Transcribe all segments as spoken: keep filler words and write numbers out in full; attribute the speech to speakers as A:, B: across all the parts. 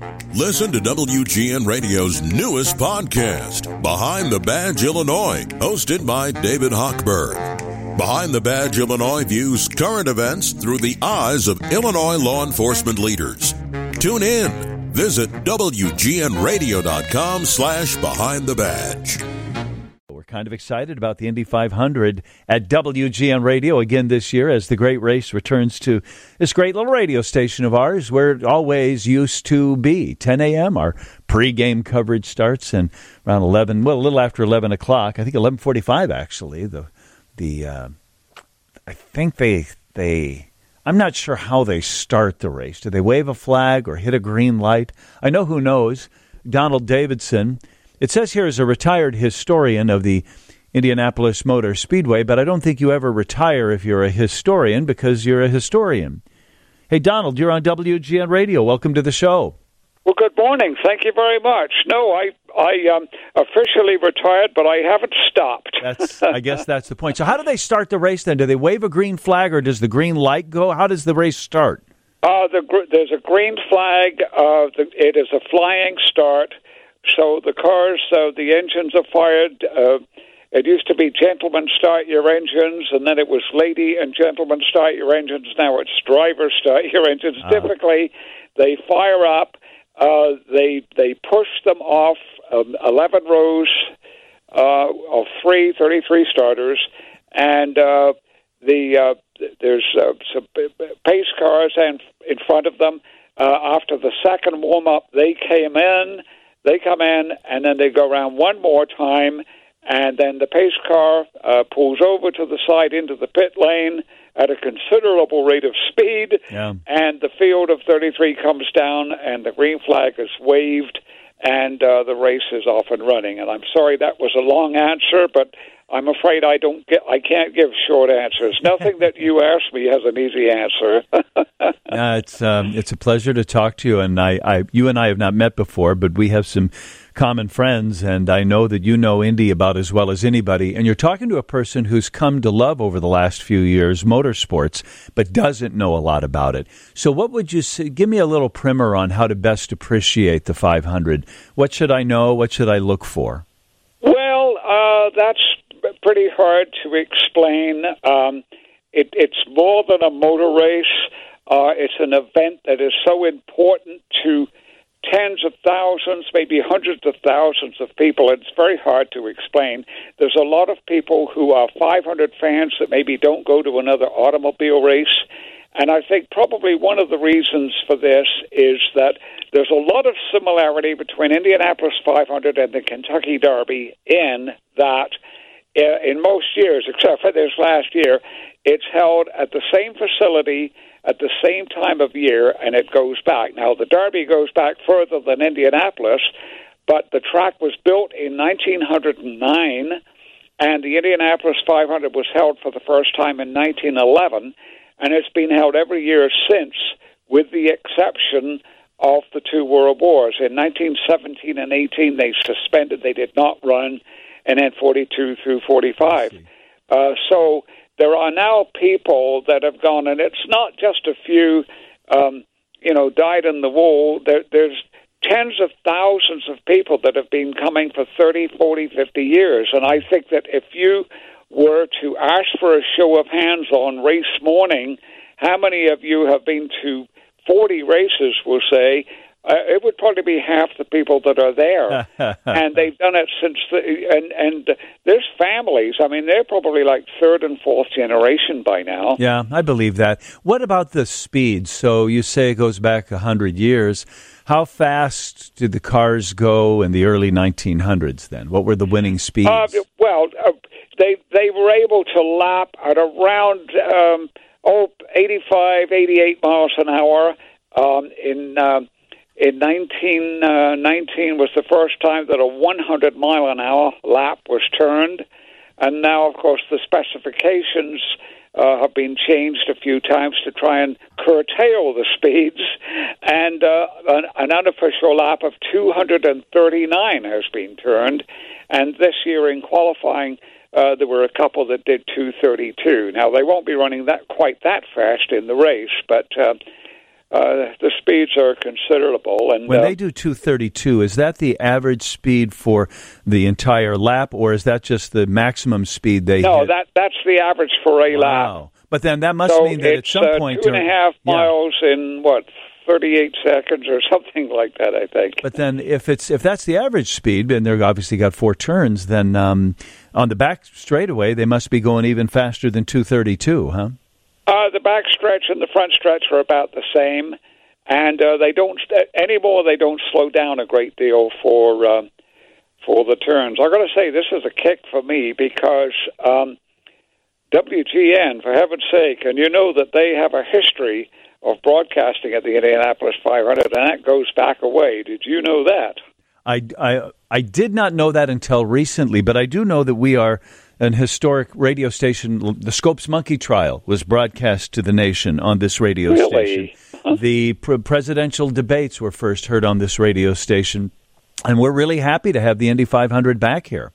A: Listen to W G N Radio's newest podcast, Behind the Badge Illinois, hosted by David Hochberg. Behind the Badge Illinois views current events through the eyes of Illinois law enforcement leaders. Tune in. Visit W G N radio dot com slash behind the badge.
B: We're kind of excited about the Indy five hundred at W G N Radio again this year as the great race returns to this great little radio station of ours where it always used to be. ten a.m. our pregame coverage starts, and around eleven, well, a little after eleven o'clock, I think eleven forty-five actually, the the uh, I think they they I'm not sure how they start the race. Do they wave a flag or hit a green light? I know who knows. Donald Davidson. It says here as a retired historian of the Indianapolis Motor Speedway, but I don't think you ever retire if you're a historian because you're a historian. Hey, Donald, you're on W G N Radio. Welcome to the show.
C: Well, good morning. Thank you very much. No, I I um, officially retired, but I haven't stopped.
B: That's, I guess that's the point. So how do they start the race then? Do they wave a green flag or does the green light go? How does the race start?
C: Uh, the, there's a green flag. Uh, the, it is a flying start. So the cars, uh, the engines are fired. Uh, it used to be gentlemen start your engines, and then it was lady and gentlemen start your engines. Now it's driver start your engines. Uh-huh. Typically, they fire up. Uh, they they push them off um, eleven rows uh, of three, thirty-three starters, and uh, the uh, there's uh, some pace cars and in front of them. Uh, after the second warm-up, they came in, they come in, and then they go around one more time, and then the pace car uh, pulls over to the side into the pit lane at a considerable rate of speed,
B: yeah.
C: and the field of thirty-three comes down, and the green flag is waved, and uh, the race is off and running. And I'm sorry that was a long answer, but I'm afraid I don't get. I can't give short answers. Nothing that you ask me has an easy answer.
B: uh, it's um, it's a pleasure to talk to you, and I, I, you and I have not met before, but we have some common friends, and I know that you know Indy about as well as anybody. And you're talking to a person who's come to love over the last few years motorsports, but doesn't know a lot about it. So, what would you say? Give me a little primer on how to best appreciate the five hundred. What should I know? What should I look for?
C: Well, uh, that's pretty hard to explain. Um, it, it's more than a motor race. Uh, it's an event that is so important to tens of thousands, maybe hundreds of thousands of people. It's very hard to explain. There's a lot of people who are five hundred fans that maybe don't go to another automobile race. And I think probably one of the reasons for this is that there's a lot of similarity between Indianapolis five hundred and the Kentucky Derby in that in most years, except for this last year, it's held at the same facility at the same time of year, and it goes back. Now, the Derby goes back further than Indianapolis, but the track was built in nineteen oh nine, and the Indianapolis five hundred was held for the first time in nineteen eleven, and it's been held every year since, with the exception of the two world wars. In nineteen seventeen and eighteen, they suspended, they did not run, and then forty-two through forty-five. Uh, so there are now people that have gone, and it's not just a few, um, you know, dyed in the wool. There, there's tens of thousands of people that have been coming for thirty, forty, fifty years. And I think that if you were to ask for a show of hands on race morning, how many of you have been to forty races, we'll say, Uh, it would probably be half the people that are there, and they've done it since. The, and and there's families. I mean, they're probably like third and fourth generation by now.
B: Yeah, I believe that. What about the speed? So you say it goes back a hundred years. How fast did the cars go in the early nineteen hundreds? Then, what were the winning speeds?
C: Uh, well, uh, they they were able to lap at around um, oh eighty-five, eighty-eight miles an hour um, in. Um, In nineteen nineteen was the first time that a one hundred mile an hour lap was turned, and now, of course, the specifications uh, have been changed a few times to try and curtail the speeds, and uh, an, an unofficial lap of two hundred thirty-nine has been turned, and this year in qualifying, uh, there were a couple that did two thirty-two. Now, they won't be running that quite that fast in the race, but... Uh, uh, the speeds are considerable. And
B: when
C: uh,
B: they do two thirty-two, is that the average speed for the entire lap, or is that just the maximum speed they
C: no,
B: hit?
C: that that's the average for a
B: wow.
C: lap.
B: But then that must
C: so
B: mean that
C: it's,
B: at some
C: uh,
B: point...
C: two and a half
B: yeah.
C: miles in, what, thirty-eight seconds or something like that, I think.
B: But then if it's if that's the average speed, and they've obviously got four turns, then um, on the back straightaway, they must be going even faster than two thirty-two, huh?
C: Uh, the back stretch and the front stretch are about the same, and uh, they don't anymore. They don't slow down a great deal for uh, for the turns. I've got to say, this is a kick for me because um, W G N, for heaven's sake, and you know that they have a history of broadcasting at the Indianapolis five hundred, and that goes back a way. Did you know that?
B: I, I, I did not know that until recently, but I do know that we are an historic radio station. The Scopes Monkey Trial was broadcast to the nation on this radio
C: really?
B: station. Huh? The pre- presidential debates were first heard on this radio station, and we're really happy to have the Indy five hundred back here.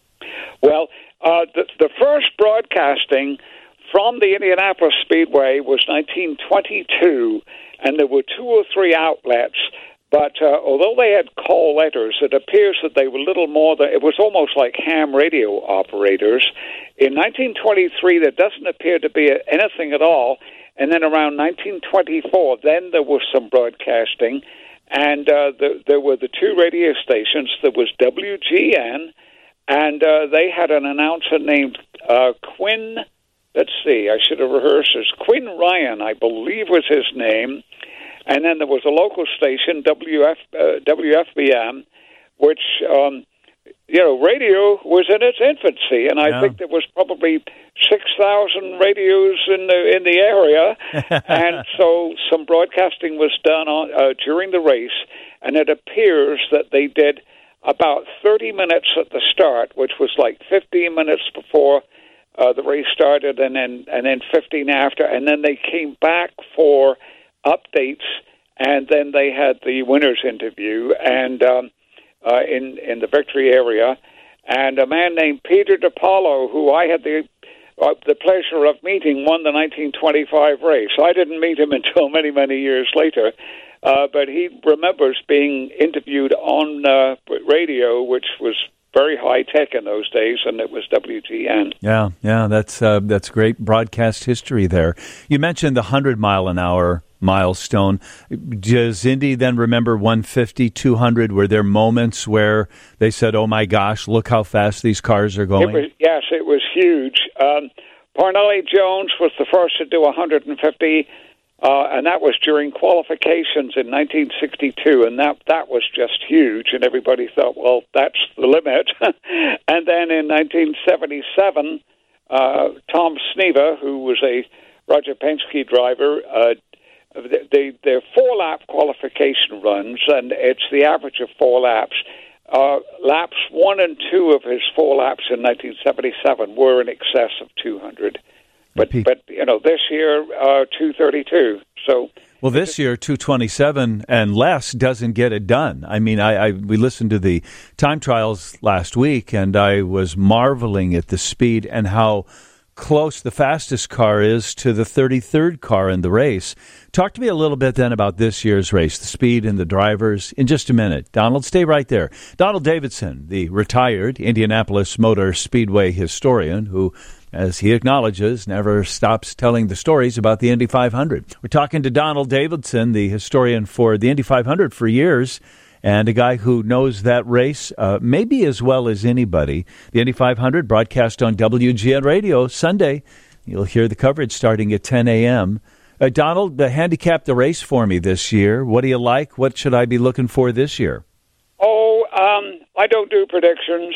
C: Well, uh, the, the first broadcasting from the Indianapolis Speedway was nineteen twenty-two, and there were two or three outlets. But uh, although they had call letters, it appears that they were little more than, it was almost like ham radio operators. In nineteen twenty-three, there doesn't appear to be anything at all. And then around nineteen twenty-four, then there was some broadcasting. And uh, the, there were the two radio stations. There was W G N, and uh, they had an announcer named uh, Quinn, let's see, I should have rehearsed this, Quinn Ryan, I believe was his name. And then there was a local station, W F, uh, W F B M, which, um, you know, radio was in its infancy. And I yeah. think there was probably six thousand radios in the in the area. And so some broadcasting was done on, uh, during the race. And it appears that they did about thirty minutes at the start, which was like fifteen minutes before uh, the race started, and then, and then fifteen after. And then they came back for updates, and then they had the winners interview and um, uh, in in the victory area, and a man named Peter DiPaolo, who I had the uh, the pleasure of meeting, won the nineteen twenty-five race. I didn't meet him until many many years later, uh, but he remembers being interviewed on uh, radio, which was very high tech in those days, and it was W G N.
B: Yeah, yeah, that's uh, that's great broadcast history there. You mentioned the hundred mile an hour milestone. Does Indy then remember one fifty, two hundred? Were there moments where they said, "Oh my gosh, look how fast these cars are going"?
C: It was, yes, it was huge. Um, Parnelli Jones was the first to do one fifty. Uh, and that was during qualifications in nineteen sixty-two, and that that was just huge, and everybody thought, well, that's the limit. And then in nineteen seventy-seven, uh, Tom Sneva, who was a Roger Penske driver, uh, they, they're four-lap qualification runs, and it's the average of four laps. Uh, laps one and two of his four laps in nineteen seventy-seven were in excess of two hundred. But, but you know, this year, uh, two thirty-two. So,
B: well, this year, two twenty-seven and less doesn't get it done. I mean, I, I we listened to the time trials last week, and I was marveling at the speed and how close the fastest car is to the thirty-third car in the race. Talk to me a little bit then about this year's race, the speed and the drivers, in just a minute. Donald, stay right there. Donald Davidson, the retired Indianapolis Motor Speedway historian who, as he acknowledges, never stops telling the stories about the Indy five hundred. We're talking to Donald Davidson, the historian for the Indy five hundred for years, and a guy who knows that race uh, maybe as well as anybody. The Indy five hundred broadcast on W G N Radio Sunday. You'll hear the coverage starting at ten a.m. Uh, Donald, uh, handicap the race for me this year. What do you like? What should I be looking for this year?
C: Oh, um, I don't do predictions.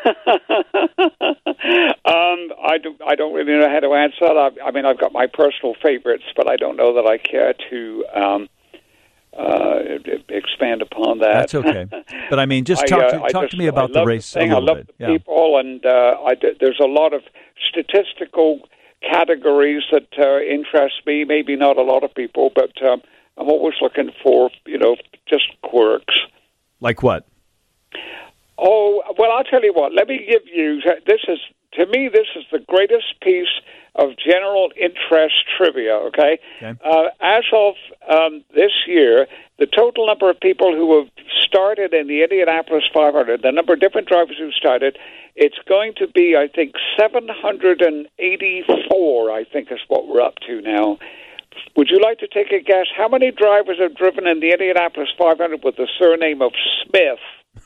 C: um, I, do, I don't really know how to answer that. I, I mean, I've got my personal favorites, but I don't know that I care to um, uh, expand upon that.
B: That's okay. But I mean, just talk,
C: I,
B: to,
C: uh,
B: talk
C: just,
B: to me about
C: the
B: race
C: the
B: a little
C: I love
B: bit.
C: the
B: Yeah.
C: people, and uh, I, there's a lot of statistical categories that uh, interest me. Maybe not a lot of people, but um, I'm always looking for, you know, just quirks.
B: Like what?
C: Oh, well, I'll tell you what. Let me give you, this is to me, this is the greatest piece of general interest trivia, okay? okay. Uh, as of um, this year, the total number of people who have started in the Indianapolis five hundred, the number of different drivers who started, it's going to be, I think, seven hundred eighty-four, I think is what we're up to now. Would you like to take a guess? How many drivers have driven in the Indianapolis five hundred with the surname of Smith?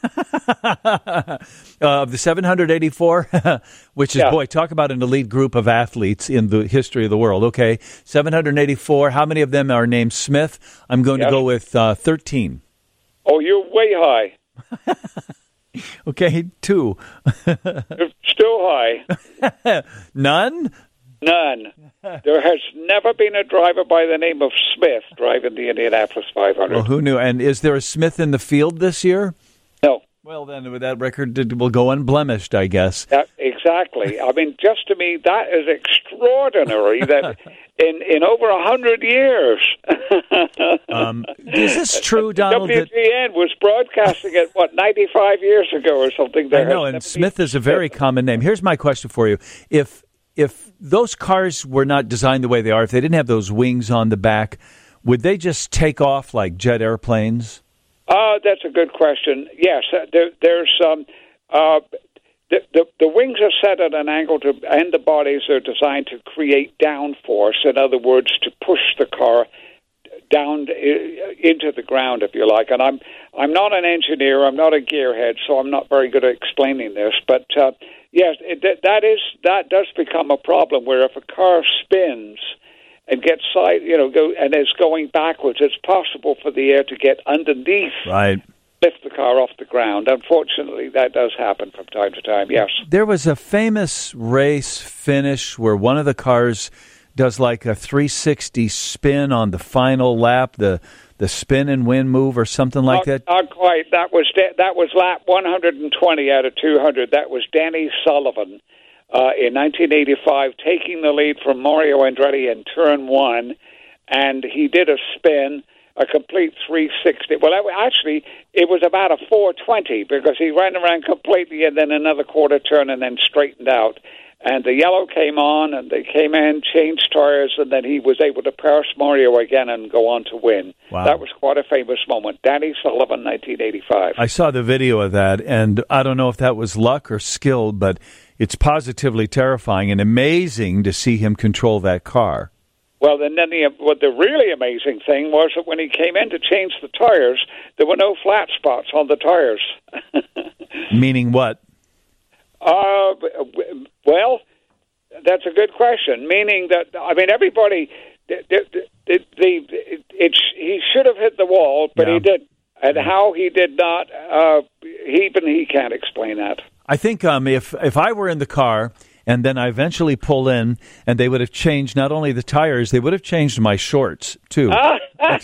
B: uh, the seven hundred eighty-four, which is, yeah. boy, talk about an elite group of athletes in the history of the world. Okay, seven hundred eighty-four. How many of them are named Smith? I'm going yes. to go with uh, thirteen.
C: Oh, you're way high.
B: Okay, two.
C: Still high.
B: None?
C: None. There has never been a driver by the name of Smith driving the Indianapolis five hundred.
B: Well, who knew? And is there a Smith in the field this year?
C: No.
B: Well, then with that record, it will go unblemished, I guess.
C: That, exactly. I mean, just to me, that is extraordinary that in, in over a hundred years.
B: um, is this true, Donald?
C: W G N was broadcasting it, what, ninety-five years ago or something? There
B: I know, and Smith is a very common name. Here's my question for you. If If those cars were not designed the way they are, if they didn't have those wings on the back, would they just take off like jet airplanes?
C: Uh, that's a good question. Yes, uh, there, there's um, uh, the, the the wings are set at an angle to, and the bodies are designed to create downforce. In other words, to push the car down into the ground, if you like. And I'm I'm not an engineer. I'm not a gearhead, so I'm not very good at explaining this. But uh, yes, it, that is that does become a problem where if a car spins and gets side, you know, go and is going backwards, it's possible for the air to get underneath,
B: right,
C: lift the car off the ground. Unfortunately, that does happen from time to time. Yes,
B: there was a famous race finish where one of the cars does like a three sixty spin on the final lap, the the spin and win move or something like
C: not,
B: that?
C: Not quite. That was that was lap one hundred twenty out of two hundred. That was Danny Sullivan uh, in nineteen eighty-five, taking the lead from Mario Andretti in turn one, and he did a spin, a complete three sixty. Well, actually, it was about a four twenty because he ran around completely and then another quarter turn and then straightened out. And the yellow came on, and they came in, changed tires, and then he was able to pass Mario again and go on to win.
B: Wow.
C: That was quite a famous moment. Danny Sullivan, nineteen eighty-five.
B: I saw the video of that, and I don't know if that was luck or skill, but it's positively terrifying and amazing to see him control that car.
C: Well, and then the, what the really amazing thing was that when he came in to change the tires, there were no flat spots on the tires.
B: Meaning what?
C: Uh, well, that's a good question. Meaning that, I mean, everybody, the, the, the, the, it, he should have hit the wall, but yeah. he didn't. And how he did not, uh, even he can't explain that.
B: I think um, if if I were in the car and then I eventually pull in and they would have changed not only the tires, they would have changed my shorts too.
C: Yes.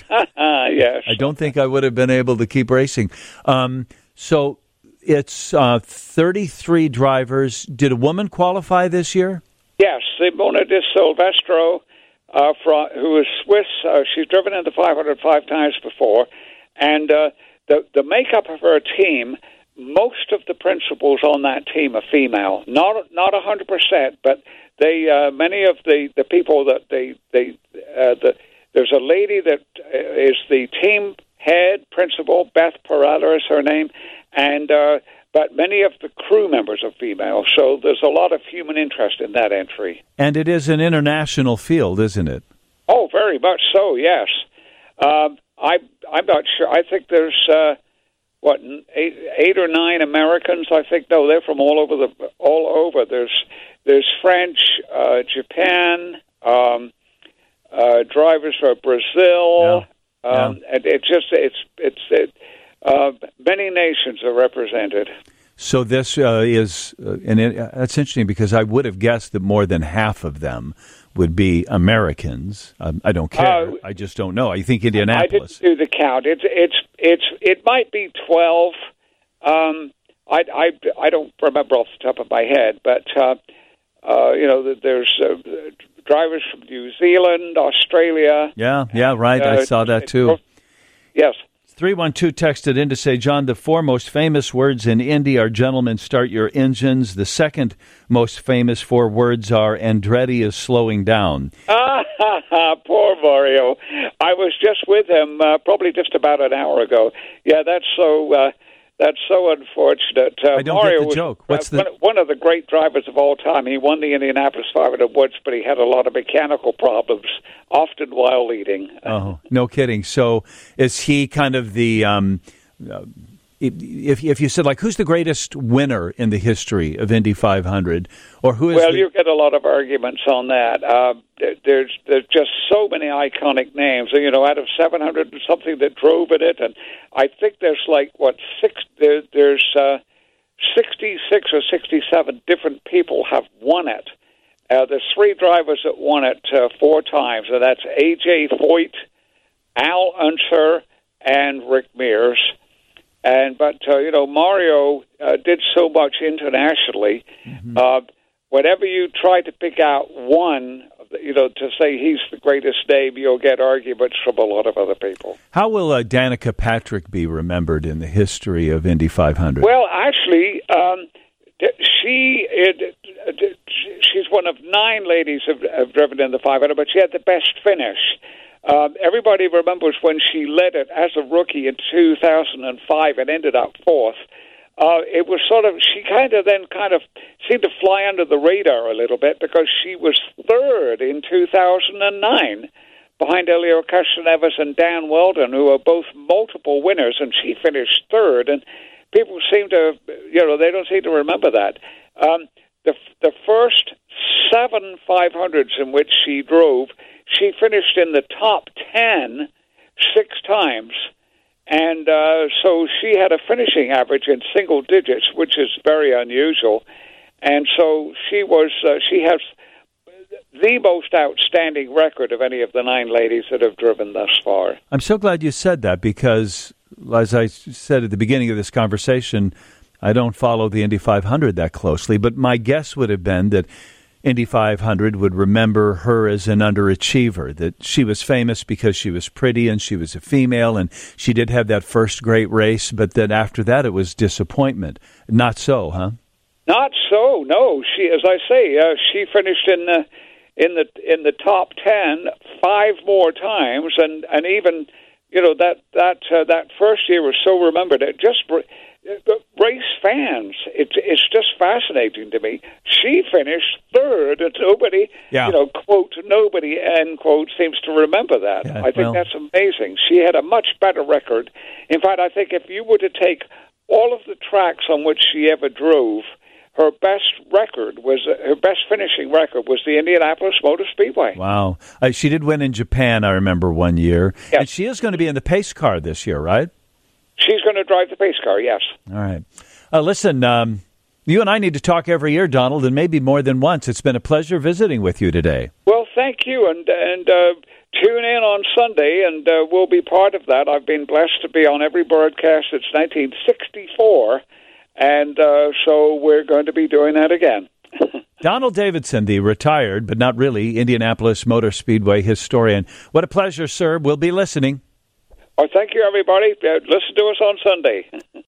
B: I don't think I would have been able to keep racing. Um, so. It's uh, thirty-three drivers. Did a woman qualify this year?
C: Yes, Simona Di Silvestro, uh, from, who is Swiss. Uh, she's driven in the five hundred five times before. And uh, the, the makeup of her team, most of the principals on that team are female. Not not one hundred percent, but they uh, many of the, the people that they... they uh, the, there's a lady that is the team head principal, Beth Peralta is her name, and uh, but many of the crew members are female, so there's a lot of human interest in that entry.
B: And it is an international field, isn't it?
C: Oh, very much so, yes. Um, I, I'm not sure. I think there's, uh, what, eight, eight or nine Americans, I think. No, they're from all over. the all over. There's there's French, uh, Japan, um, uh, drivers from Brazil.
B: Yeah.
C: Um,
B: yeah.
C: And it's just, it's, it's, it, Uh, many nations are represented.
B: So this uh, is, uh, and it, uh, that's interesting because I would have guessed that more than half of them would be Americans. Um, I don't care. Uh, I just don't know. I think Indianapolis.
C: I didn't do the count. It's it's it's it might be twelve. Um, I, I I don't remember off the top of my head, but uh, uh, you know, there's uh, drivers from New Zealand, Australia.
B: Yeah, yeah, right. Uh, I saw that too.
C: Yes.
B: three one two texted in to say, John, the four most famous words in Indy are gentlemen, start your engines. The second most famous four words are Andretti is slowing down.
C: Ah, ha, ha, poor Mario. I was just with him uh, probably just about an hour ago. Yeah, that's so... Uh, That's so unfortunate. Uh,
B: I don't
C: Mario
B: get the joke. What's
C: was,
B: the...
C: uh, one of the great drivers of all time. He won the Indianapolis five hundred Woods, but he had a lot of mechanical problems, often while leading.
B: Oh, no kidding. So is he kind of the... Um, uh, if if you said, like, who's the greatest winner in the history of Indy five hundred? Or who is
C: well,
B: the...
C: you get a lot of arguments on that. Uh, there's there's just so many iconic names. You know, out of seven hundred and something that drove in it, and I think there's like what six there, there's uh, sixty-six or sixty-seven different people have won it. Uh, there's three drivers that won it uh, four times, and that's A J Foyt, Al Unser, and Rick Mears. And but uh, you know, Mario uh, did so much internationally. Mm-hmm. Uh, whenever you try to pick out one, you know, to say he's the greatest name, you'll get arguments from a lot of other people.
B: How will uh, Danica Patrick be remembered in the history of Indy five hundred?
C: Well, actually, um, she it, it, she's one of nine ladies who have driven in the five hundred, but she had the best finish. Um, everybody remembers when she led it as a rookie in two thousand five and ended up fourth. Uh, it was sort of, she kind of then kind of seemed to fly under the radar a little bit because she was third in two thousand nine behind Elio Castroneves and Dan Weldon, who are both multiple winners, and she finished third. And people seem to, you know, they don't seem to remember that. Um, the the first seven five hundreds in which she drove, she finished in the top ten six times, and uh, so she had a finishing average in single digits, which is very unusual. And so she was uh, she has the most outstanding record of any of the nine ladies that have driven thus far.
B: I'm so glad you said that because, as I said at the beginning of this conversation, I don't follow the Indy five hundred that closely, but my guess would have been that Indy five hundred would remember her as an underachiever, that she was famous because she was pretty and she was a female and she did have that first great race, but then after that it was disappointment. Not so, huh?
C: Not so, no. She, as I say, uh, she finished in the in the in the top ten five more times, and, and even you know that that uh, that first year was so remembered. It just race fans, it's it's just fascinating to me. She finished third, and nobody, yeah. you know, quote nobody end quote seems to remember that.
B: Yeah,
C: I think
B: well,
C: that's amazing. She had a much better record. In fact, I think if you were to take all of the tracks on which she ever drove, her best record was uh, her best finishing record was the Indianapolis Motor Speedway.
B: Wow, uh, she did win in Japan. I remember one year,
C: yes.
B: And she is going to be in the pace car this year, right?
C: She's going to drive the pace car, yes.
B: All right. Uh, listen, um, you and I need to talk every year, Donald, and maybe more than once. It's been a pleasure visiting with you today.
C: Well, thank you, and and uh, tune in on Sunday, and uh, we'll be part of that. I've been blessed to be on every broadcast since nineteen sixty-four, and uh, so we're going to be doing that again.
B: Donald Davidson, the retired, but not really, Indianapolis Motor Speedway historian. What a pleasure, sir. We'll be listening.
C: Oh, thank you, everybody. Uh, listen to us on Sunday.